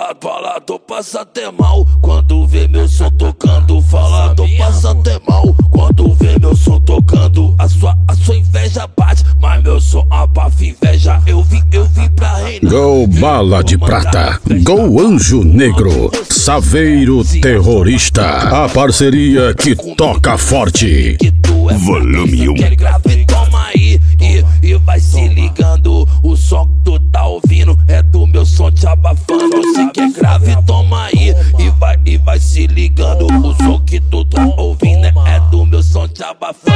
Falador passa até mal quando vê meu som tocando. Falador passa até mal quando vê meu som tocando. A sua inveja bate, mas meu som abafa inveja. Eu vim pra reinar. Gol Bala de Prata, Gol Anjo Negro, Saveiro Terrorista. A parceria que toca forte. Volume 1. Quer grave, toma aí e vai se ligando. O som que tu tá ouvindo é do meu som te abafando. Se quer grave, toma aí e vai se ligando. O som que tu tá ouvindo é do meu som te abafando.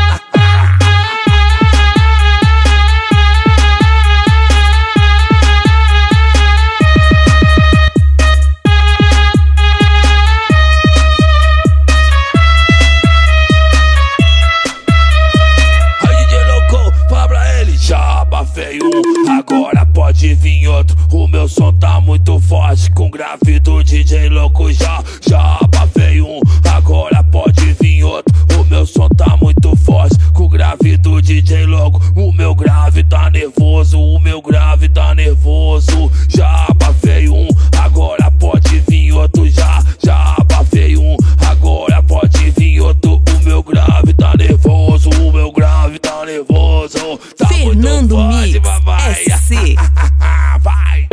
Agora pode vir outro, o meu som tá muito forte. Com grave do DJ louco já abafei um. Agora pode vir outro, o meu som tá muito forte. Com grave do DJ louco, o meu grave tá nervoso. O meu grave tá nervoso, já abafei um. Agora pode vir outro, já abafei um. Agora pode vir outro, o meu grave tá nervoso. O meu grave tá nervoso, tá Fernando muito forte, Mix papai. SC. Vai.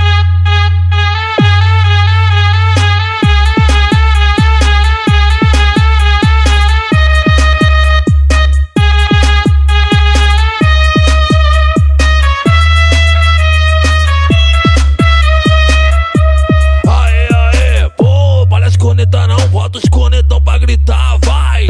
Aê, pô, para as cornetas não, bota os cornetão pra gritar, vai.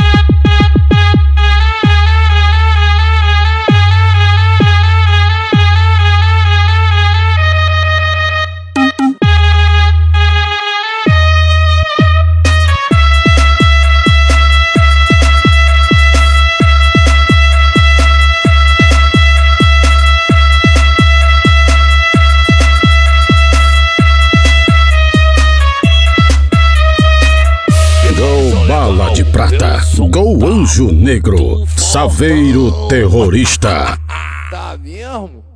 Bala de Prata, Gol Anjo Negro, Saveiro Terrorista. Tá mesmo?